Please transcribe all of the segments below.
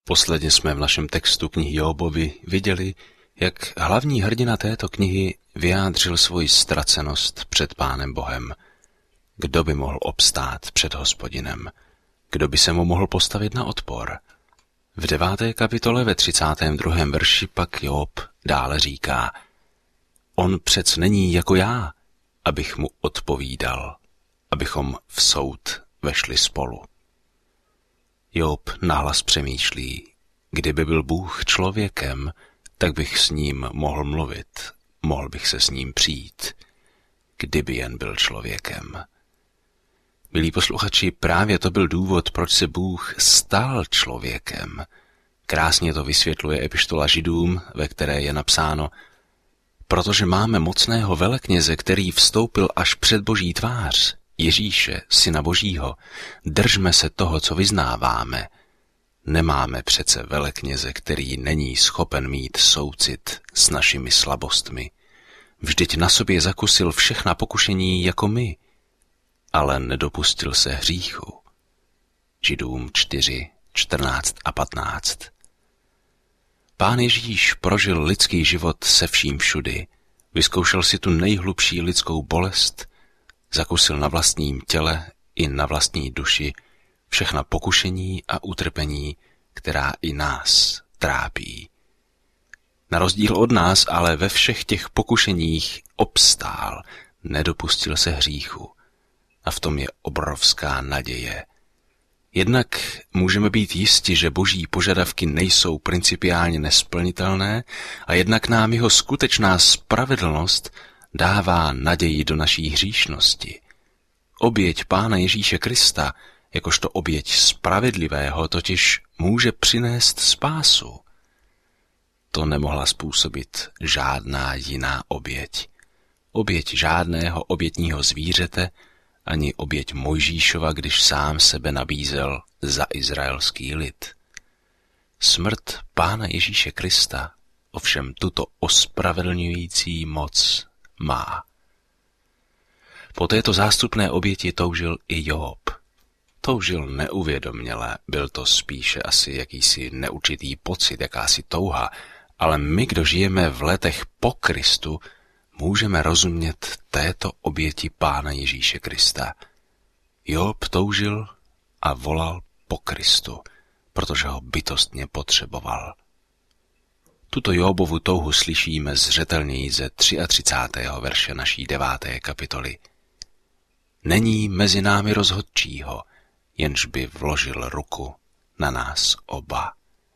Posledně jsme v našem textu knihy Jobovi viděli, jak hlavní hrdina této knihy vyjádřil svoji ztracenost před Pánem Bohem. Kdo by mohl obstát před Hospodinem? Kdo by se mu mohl postavit na odpor? V 9. kapitole ve 32. verši pak Job dále říká: On přec není jako já, abych mu odpovídal, abychom v soud vešli spolu. Job nahlas přemýšlí: kdyby byl Bůh člověkem, tak bych s ním mohl mluvit, mohl bych se s ním přijít, kdyby jen byl člověkem. Milí posluchači, právě to byl důvod, proč se Bůh stal člověkem. Krásně to vysvětluje epištola Židům, ve které je napsáno: protože máme mocného velekněze, který vstoupil až před Boží tvář, Ježíše, Syna Božího, držme se toho, co vyznáváme. Nemáme přece velekněze, který není schopen mít soucit s našimi slabostmi. Vždyť na sobě zakusil všechna pokušení jako my, ale nedopustil se hříchu. Židům 4, 14 a 15. Pán Ježíš prožil lidský život se vším všudy, vyzkoušel si tu nejhlubší lidskou bolest, zakusil na vlastním těle i na vlastní duši všechna pokušení a utrpení, která i nás trápí. Na rozdíl od nás ale ve všech těch pokušeních obstál, nedopustil se hříchu. A v tom je obrovská naděje. Jednak můžeme být jisti, že Boží požadavky nejsou principiálně nesplnitelné, a jednak nám jeho skutečná spravedlnost dává naději do naší hříšnosti. Oběť Pána Ježíše Krista, jakožto oběť spravedlivého, totiž může přinést spásu. To nemohla způsobit žádná jiná oběť. Oběť žádného obětního zvířete, ani oběť Mojžíšova, když sám sebe nabízel za izraelský lid. Smrt Pána Ježíše Krista ovšem tuto ospravedlňující moc má. Po této zástupné oběti toužil i Job. Toužil neuvědoměle, byl to spíše asi jakýsi neurčitý pocit, jakási touha, ale my, kdo žijeme v letech po Kristu, můžeme rozumět této oběti Pána Ježíše Krista. Job toužil a volal po Kristu, protože ho bytostně potřeboval. Tuto Jobovu touhu slyšíme zřetelněji ze 33. verše naší 9. kapitoly. Není mezi námi rozhodčího, jenž by vložil ruku na nás oba.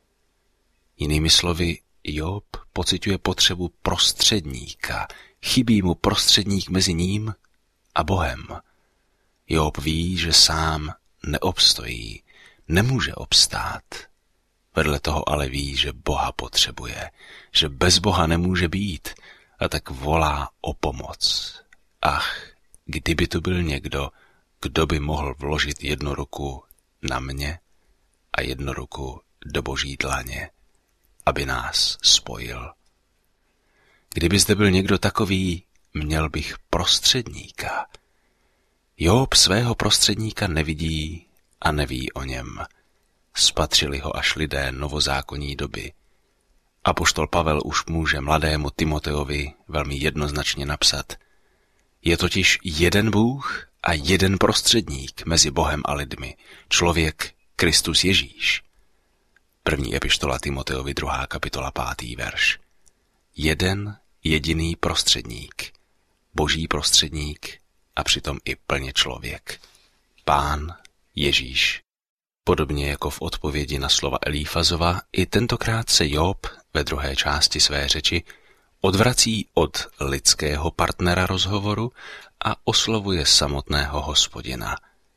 Jinými slovy, Job pociťuje potřebu prostředníka, chybí mu prostředník mezi ním a Bohem. Job ví, že sám neobstojí, nemůže obstát. Vedle toho ale ví, že Boha potřebuje, že bez Boha nemůže být, a tak volá o pomoc. Ach, kdyby tu byl někdo, kdo by mohl vložit jednu ruku na mě a jednu ruku do Boží dlaně, aby nás spojil. Kdyby zde byl někdo takový, měl bych prostředníka. Job svého prostředníka nevidí a neví o něm. Spatřili ho až lidé novozákonní doby. Apoštol Pavel už může mladému Timoteovi velmi jednoznačně napsat: je totiž jeden Bůh a jeden prostředník mezi Bohem a lidmi, člověk Kristus Ježíš. První epištola Timoteovi, 2. kapitola, 5. verš. Jeden jediný prostředník, Boží prostředník a přitom i plně člověk. Pán Ježíš. Podobně jako v odpovědi na slova Elífazova, i tentokrát se Job ve druhé části své řeči odvrací od lidského partnera rozhovoru a oslovuje samotného Hospodina.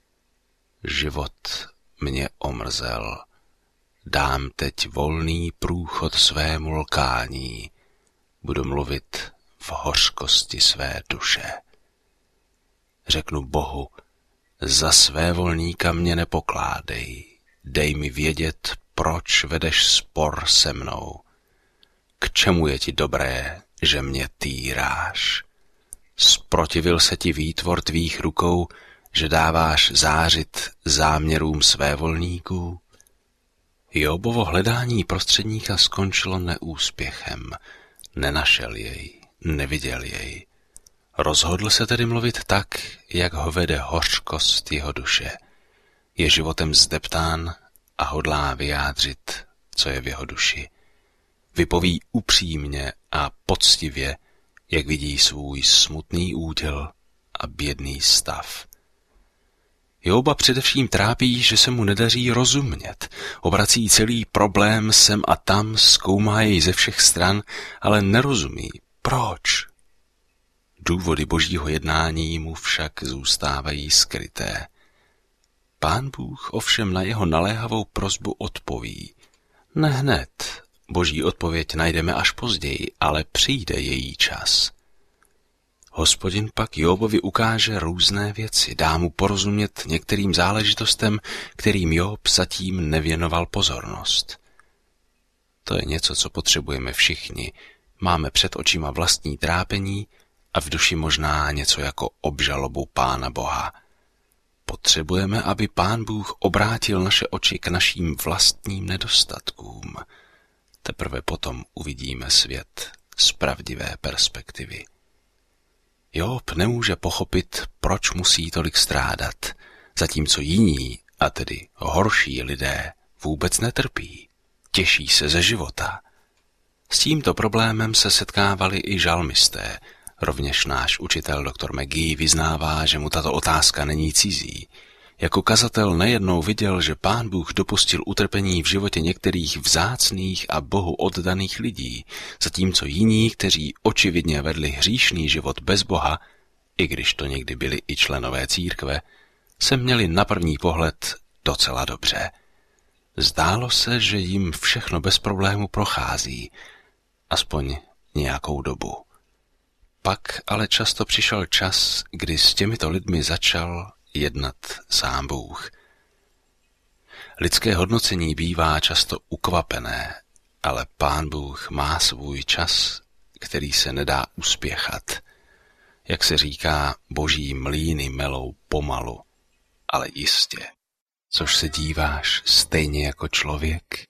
Život mě omrzel, dám teď volný průchod svému lkání, budu mluvit v hořkosti své duše. Řeknu Bohu, za své volníka mě nepokládej, dej mi vědět, proč vedeš spor se mnou. K čemu je ti dobré, že mě týráš? Zprotivil se ti výtvor tvých rukou, že dáváš zářit záměrům svévolníků? Jobovo hledání prostředníka skončilo neúspěchem. Nenašel jej, neviděl jej. Rozhodl se tedy mluvit tak, jak ho vede hořkost jeho duše. Je životem zdeptán a hodlá vyjádřit, co je v jeho duši. Vypoví upřímně a poctivě, jak vidí svůj smutný úděl a bědný stav. Joba především trápí, že se mu nedaří rozumět. Obrací celý problém sem a tam, zkoumá jej ze všech stran, ale nerozumí. Proč? Důvody božího jednání mu však zůstávají skryté. Pán Bůh ovšem na jeho naléhavou prosbu odpoví. Ne hned. Boží odpověď najdeme až později, ale přijde její čas. Hospodin pak Jobovi ukáže různé věci, dá mu porozumět některým záležitostem, kterým Job zatím nevěnoval pozornost. To je něco, co potřebujeme všichni. Máme před očima vlastní trápení a v duši možná něco jako obžalobu Pána Boha. Potřebujeme, aby Pán Bůh obrátil naše oči k našim vlastním nedostatkům. Teprve potom uvidíme svět z pravdivé perspektivy. Job nemůže pochopit, proč musí tolik strádat, zatímco jiní, a tedy horší lidé, vůbec netrpí. Těší se ze života. S tímto problémem se setkávali i žalmisté. Rovněž náš učitel dr. McGee vyznává, že mu tato otázka není cizí. Jako kazatel nejednou viděl, že Pán Bůh dopustil utrpení v životě některých vzácných a Bohu oddaných lidí, zatímco jiní, kteří očividně vedli hříšný život bez Boha, i když to někdy byli i členové církve, se měli na první pohled docela dobře. Zdálo se, že jim všechno bez problému prochází, aspoň nějakou dobu. Pak ale často přišel čas, kdy s těmito lidmi začal jednat sám Bůh. Lidské hodnocení bývá často ukvapené, ale Pán Bůh má svůj čas, který se nedá uspěchat. Jak se říká, boží mlýny melou pomalu, ale jistě. Což se díváš stejně jako člověk?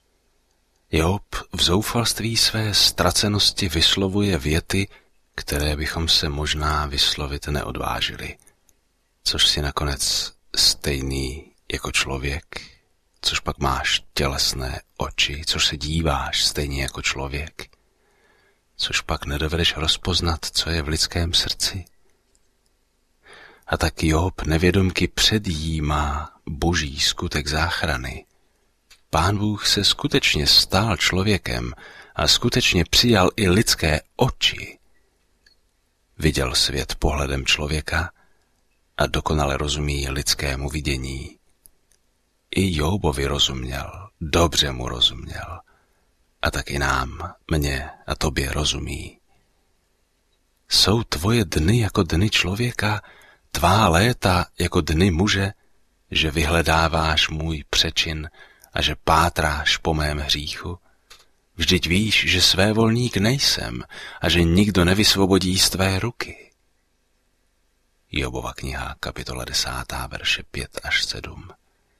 Job v zoufalství své ztracenosti vyslovuje věty, které bychom se možná vyslovit neodvážili. Což si nakonec stejný jako člověk, což pak máš tělesné oči, což se díváš stejně jako člověk, což pak nedovedeš rozpoznat, co je v lidském srdci. A tak Job nevědomky předjímá boží skutek záchrany. Pán Bůh se skutečně stal člověkem a skutečně přijal i lidské oči. Viděl svět pohledem člověka a dokonale rozumí lidskému vidění. I Jobovi rozuměl, dobře mu rozuměl. A tak i nám, mně a tobě rozumí. Jsou tvoje dny jako dny člověka, tvá léta jako dny muže, že vyhledáváš můj přečin a že pátráš po mém hříchu? Vždyť víš, že svévolník nejsem a že nikdo nevysvobodí z tvé ruky. Jobova kniha, kapitola 10, verše 5 až 7.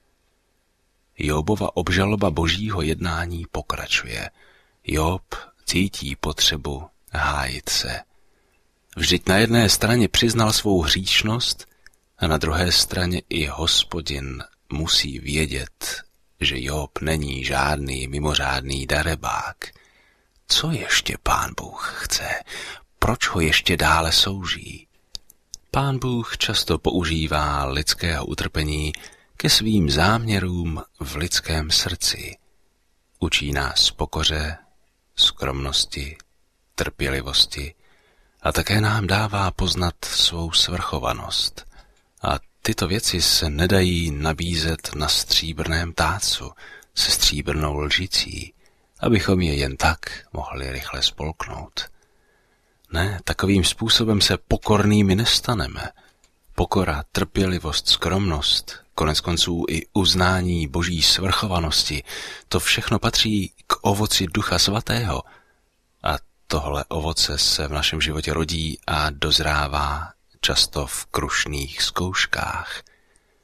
Jobova obžaloba božího jednání pokračuje. Job cítí potřebu hájit se. Vždyť na jedné straně přiznal svou hříšnost a na druhé straně i Hospodin musí vědět, že Job není žádný mimořádný darebák. Co ještě Pán Bůh chce? Proč ho ještě dále souží? Pán Bůh často používá lidského utrpení ke svým záměrům v lidském srdci. Učí nás pokoře, skromnosti, trpělivosti a také nám dává poznat svou svrchovanost. A tyto věci se nedají nabízet na stříbrném tácu se stříbrnou lžicí, abychom je jen tak mohli rychle spolknout. Ne, takovým způsobem se pokornými nestaneme. Pokora, trpělivost, skromnost, konec konců i uznání boží svrchovanosti, to všechno patří k ovoci Ducha Svatého. A tohle ovoce se v našem životě rodí a dozrává často v krušných zkouškách.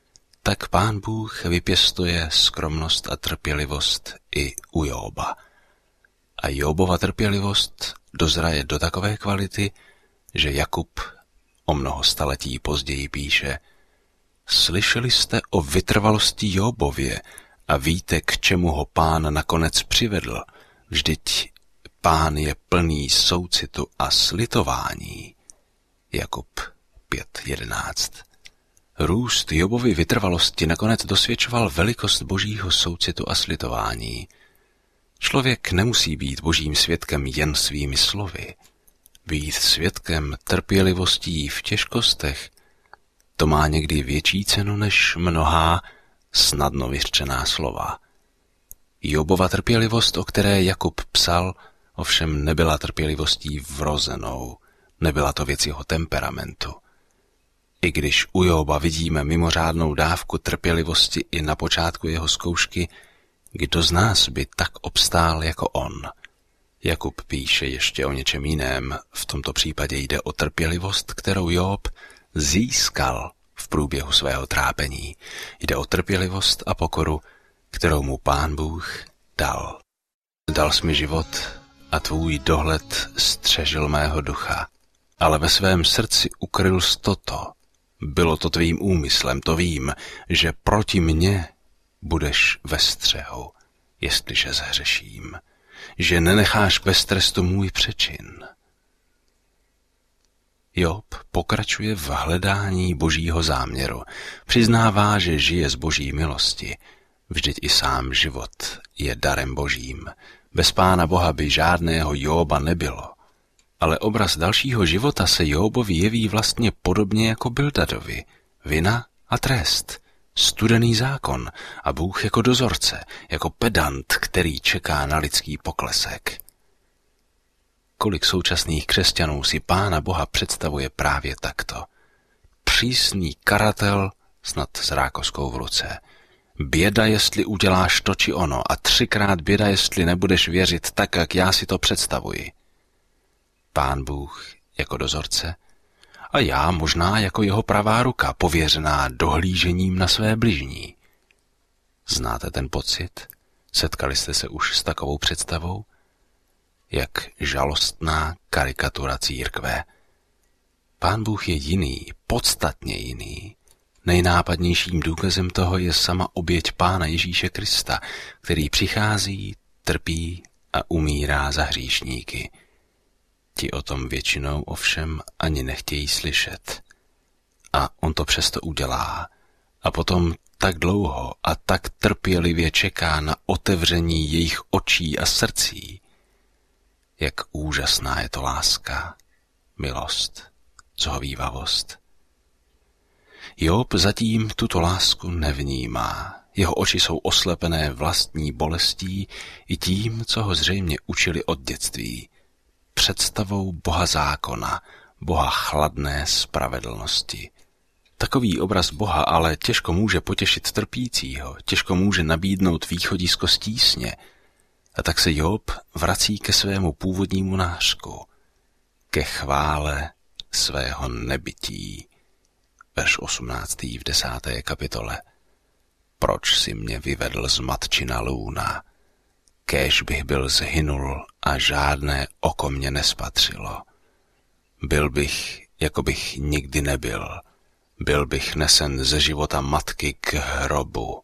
tak Pán Bůh vypěstuje skromnost a trpělivost i u Jóba. A Jóbova trpělivost dozraje do takové kvality, že Jakub o mnoho staletí později píše: Slyšeli jste o vytrvalosti Jóbově a víte, k čemu ho Pán nakonec přivedl. Vždyť Pán je plný soucitu a slitování. Jakub 5:11. Růst Jobovy vytrvalosti nakonec dosvědčoval velikost božího soucitu a slitování. Člověk nemusí být božím svědkem jen svými slovy. Být svědkem trpělivostí v těžkostech, to má někdy větší cenu než mnohá snadno vyřčená slova. Jobova trpělivost, o které Jakub psal, ovšem nebyla trpělivostí vrozenou, nebyla to věc jeho temperamentu. I když u Joba vidíme mimořádnou dávku trpělivosti i na počátku jeho zkoušky, kdo z nás by tak obstál jako on? Jakub píše ještě o něčem jiném, v tomto případě jde o trpělivost, kterou Job získal v průběhu svého trápení. Jde o trpělivost a pokoru, kterou mu Pán Bůh dal. Dal jsi mi život a tvůj dohled střežil mého ducha, ale ve svém srdci ukryl jsi toto. Bylo to tvým úmyslem, to vím, že proti mně budeš ve střehu, jestliže zhřeším, že nenecháš bez trestu můj přečin. Job pokračuje v hledání božího záměru. Přiznává, že žije z boží milosti. Vždyť i sám život je darem božím. Bez Pána Boha by žádného Joba nebylo. Ale obraz dalšího života se Jobovi jeví vlastně podobně jako Bildadovi. Vina a trest, studený zákon a Bůh jako dozorce, jako pedant, který čeká na lidský poklesek. Kolik současných křesťanů si Pána Boha představuje právě takto. Přísný karatel, snad s rákoskou v ruce. Běda, jestli uděláš to či ono, a 3krát běda, jestli nebudeš věřit tak, jak já si to představuji. Pán Bůh jako dozorce a já možná jako jeho pravá ruka, pověřená dohlížením na své bližní. Znáte ten pocit? Setkali jste se už s takovou představou? Jak žalostná karikatura církve. Pán Bůh je jiný, podstatně jiný. Nejnápadnějším důkazem toho je sama oběť Pána Ježíše Krista, který přichází, trpí a umírá za hříšníky. Ti o tom většinou ovšem ani nechtějí slyšet. A on to přesto udělá. A potom tak dlouho a tak trpělivě čeká na otevření jejich očí a srdcí. Jak úžasná je to láska, milost, zhovívavost. Job zatím tuto lásku nevnímá. Jeho oči jsou oslepené vlastní bolestí i tím, co ho zřejmě učili od dětství. Představou Boha zákona, Boha chladné spravedlnosti. Takový obraz Boha ale těžko může potěšit trpícího, těžko může nabídnout východisko z tísně. A tak se Job vrací ke svému původnímu nářku, ke chvále svého nebytí. Verš 18. v 10. kapitole. Proč si mě vyvedl z matčina lůna? Kéž bych byl zhynul a žádné oko mě nespatřilo. Byl bych, jako bych nikdy nebyl. Byl bych nesen ze života matky k hrobu.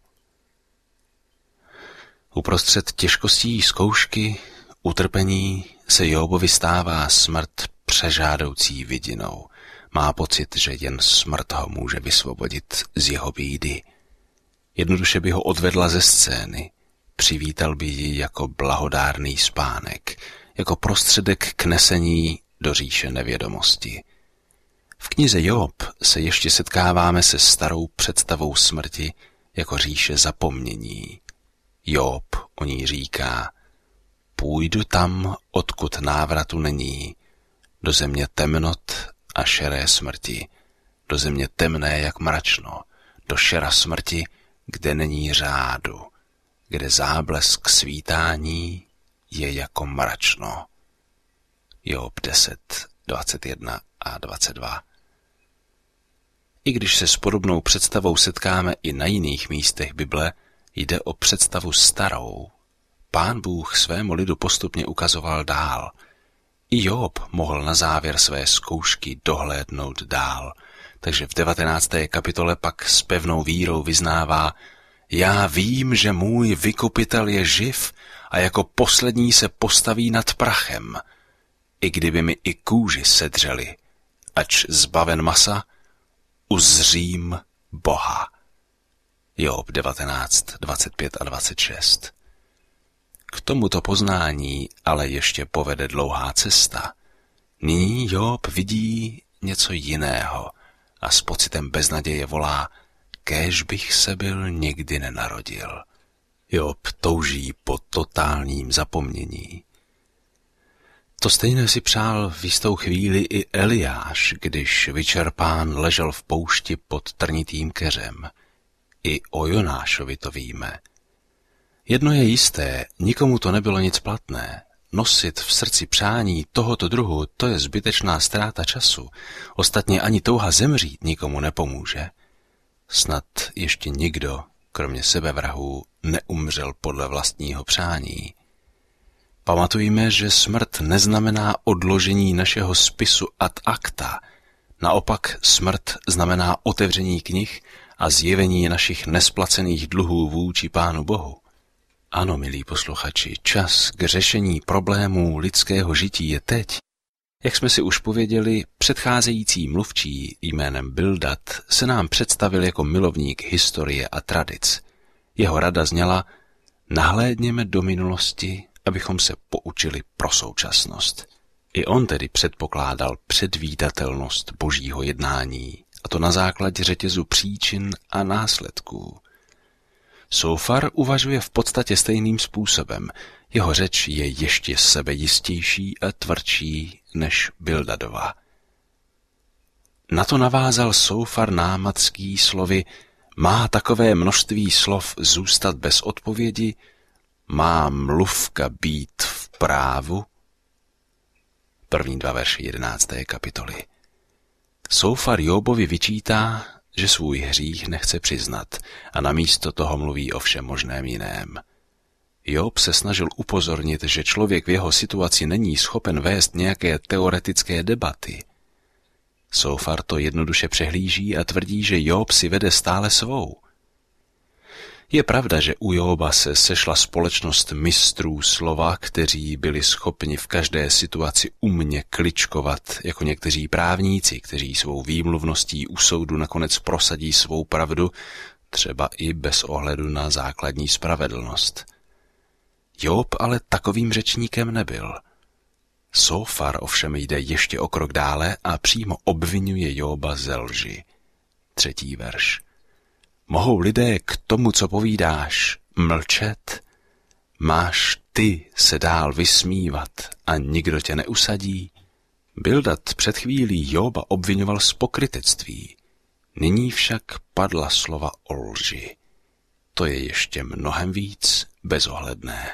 Uprostřed těžkostí zkoušky, utrpení se Jobovi stává smrt přežádoucí vidinou. Má pocit, že jen smrt ho může vysvobodit z jeho bídy. Jednoduše by ho odvedla ze scény, přivítal by ji jako blahodárný spánek, jako prostředek k nesení do říše nevědomosti. V knize Job se ještě setkáváme se starou představou smrti jako říše zapomnění. Job o ní říká: půjdu tam, odkud návratu není, do země temnot a šeré smrti, do země temné jak mračno, do šera smrti, kde není řádu, kde záblesk svítání je jako mračno. Job 10, 21 a 22. I když se s podobnou představou setkáme i na jiných místech Bible, jde o představu starou. Pán Bůh svému lidu postupně ukazoval dál. I Job mohl na závěr své zkoušky dohlédnout dál. Takže v 19. kapitole pak s pevnou vírou vyznává: Já vím, že můj vykupitel je živ a jako poslední se postaví nad prachem. I kdyby mi i kůži sedřeli, ač zbaven masa, uzřím Boha. Job 19, 25 a 26. K tomuto poznání ale ještě povede dlouhá cesta. Nyní Job vidí něco jiného a s pocitem beznaděje volá: kéž bych se byl nikdy nenarodil. Job touží po totálním zapomnění. To stejné si přál v jistou chvíli i Eliáš, když vyčerpán ležel v poušti pod trnitým keřem. I o Jonášovi to víme. Jedno je jisté, nikomu to nebylo nic platné. Nosit v srdci přání tohoto druhu, to je zbytečná ztráta času. Ostatně ani touha zemřít nikomu nepomůže. Snad ještě nikdo, kromě sebevrahů, neumřel podle vlastního přání. Pamatujme, že smrt neznamená odložení našeho spisu ad acta. Naopak smrt znamená otevření knih a zjevení našich nesplacených dluhů vůči Pánu Bohu. Ano, milí posluchači, čas k řešení problémů lidského žití je teď. Jak jsme si už pověděli, předcházející mluvčí jménem Bildad se nám představil jako milovník historie a tradic. Jeho rada zněla: nahlédněme do minulosti, abychom se poučili pro současnost. I on tedy předpokládal předvídatelnost božího jednání, a to na základě řetězu příčin a následků. Sofar uvažuje v podstatě stejným způsobem. Jeho řeč je ještě sebejistější a tvrdší než Bildadova. Na to navázal Sofar námadský slovy: má takové množství slov zůstat bez odpovědi? Má mluvka být v právu? První 2 verše 11. kapitoly. Sofar Jobovi vyčítá, že svůj hřích nechce přiznat a namísto toho mluví o všem možném jiném. Job se snažil upozornit, že člověk v jeho situaci není schopen vést nějaké teoretické debaty. Sofar to jednoduše přehlíží a tvrdí, že Job si vede stále svou. Je pravda, že u Joba se sešla společnost mistrů slova, kteří byli schopni v každé situaci umně kličkovat, jako někteří právníci, kteří svou výmluvností u soudu nakonec prosadí svou pravdu, třeba i bez ohledu na základní spravedlnost. Job ale takovým řečníkem nebyl. Sofar ovšem jde ještě o krok dále a přímo obvinuje Joba ze lži. 3. verš. Mohou lidé k tomu, co povídáš, mlčet? Máš ty se dál vysmívat a nikdo tě neusadí? Bildad před chvílí Joba obvinoval z pokrytectví. Nyní však padla slova o lži. To je ještě mnohem víc bezohledné.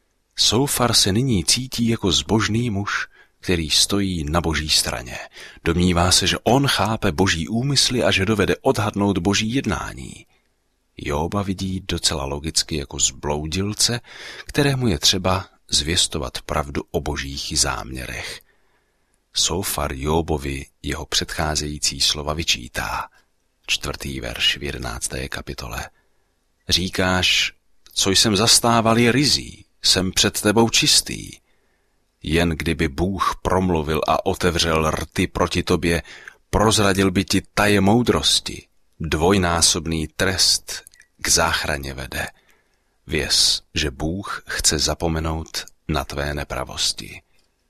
Sofar se nyní cítí jako zbožný muž, který stojí na boží straně. Domnívá se, že on chápe boží úmysly a že dovede odhadnout boží jednání. Joba vidí docela logicky jako zbloudilce, kterému je třeba zvěstovat pravdu o božích záměrech. Sofar Jobovi jeho předcházející slova vyčítá. 4. verš v 11. kapitole. Říkáš, co jsem zastával je ryzí, jsem před tebou čistý. Jen kdyby Bůh promluvil a otevřel rty proti tobě, prozradil by ti taje moudrosti. Dvojnásobný trest k záchraně vede. Věz, že Bůh chce zapomenout na tvé nepravosti.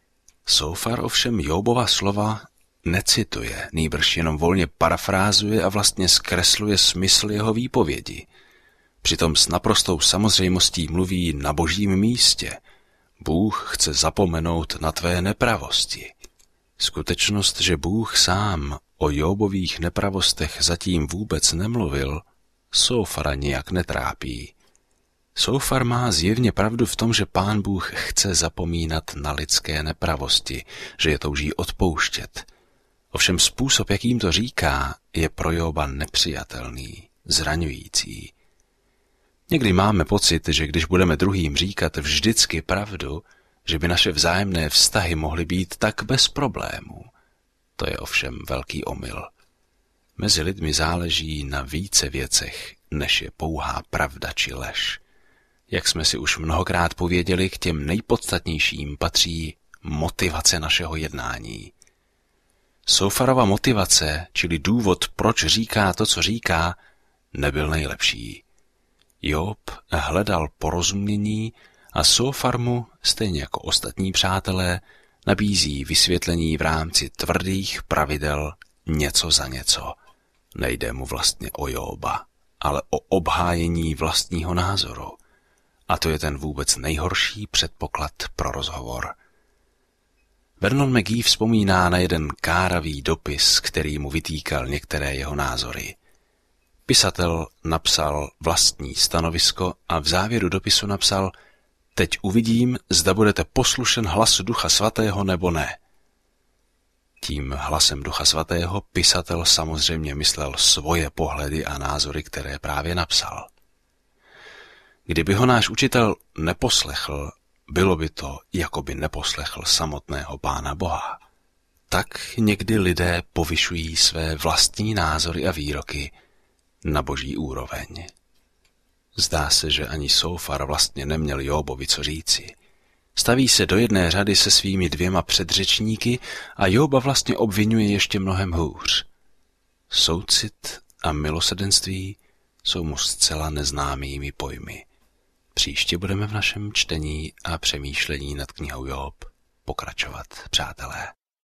Sofar ovšem Jobova slova necituje, nýbrž jenom volně parafrázuje a vlastně zkresluje smysl jeho výpovědi. Přitom s naprostou samozřejmostí mluví na božím místě. Bůh chce zapomenout na tvé nepravosti. Skutečnost, že Bůh sám o Jobových nepravostech zatím vůbec nemluvil, Sofara nijak netrápí. Sofar má zjevně pravdu v tom, že Pán Bůh chce zapomínat na lidské nepravosti, že je touží odpouštět. Ovšem způsob, jakým to říká, je pro Jóba nepřijatelný, zraňující. Někdy máme pocit, že když budeme druhým říkat vždycky pravdu, že by naše vzájemné vztahy mohly být tak bez problémů. To je ovšem velký omyl. Mezi lidmi záleží na více věcech, než je pouhá pravda či lež. Jak jsme si už mnohokrát pověděli, k těm nejpodstatnějším patří motivace našeho jednání. Sofarova motivace, čili důvod, proč říká to, co říká, nebyl nejlepší. Jób hledal porozumění a Sofar mu, stejně jako ostatní přátelé, nabízí vysvětlení v rámci tvrdých pravidel něco za něco. Nejde mu vlastně o Jóba, ale o obhájení vlastního názoru. A to je ten vůbec nejhorší předpoklad pro rozhovor. Vernon McGee vzpomíná na jeden káravý dopis, který mu vytýkal některé jeho názory. Pisatel napsal vlastní stanovisko a v závěru dopisu napsal: teď uvidím, zda budete poslušen hlasu Ducha Svatého nebo ne. Tím hlasem Ducha Svatého pisatel samozřejmě myslel svoje pohledy a názory, které právě napsal. Kdyby ho náš učitel neposlechl, bylo by to, jako by neposlechl samotného Pána Boha. Tak někdy lidé povyšují své vlastní názory a výroky na boží úroveň. Zdá se, že ani Sofar vlastně neměl Jóbovi co říci. Staví se do jedné řady se svými 2 předřečníky a Jóba vlastně obvinuje ještě mnohem hůř. Soucit a milosrdenství jsou mu zcela neznámými pojmy. Příště budeme v našem čtení a přemýšlení nad knihou Jób pokračovat, přátelé.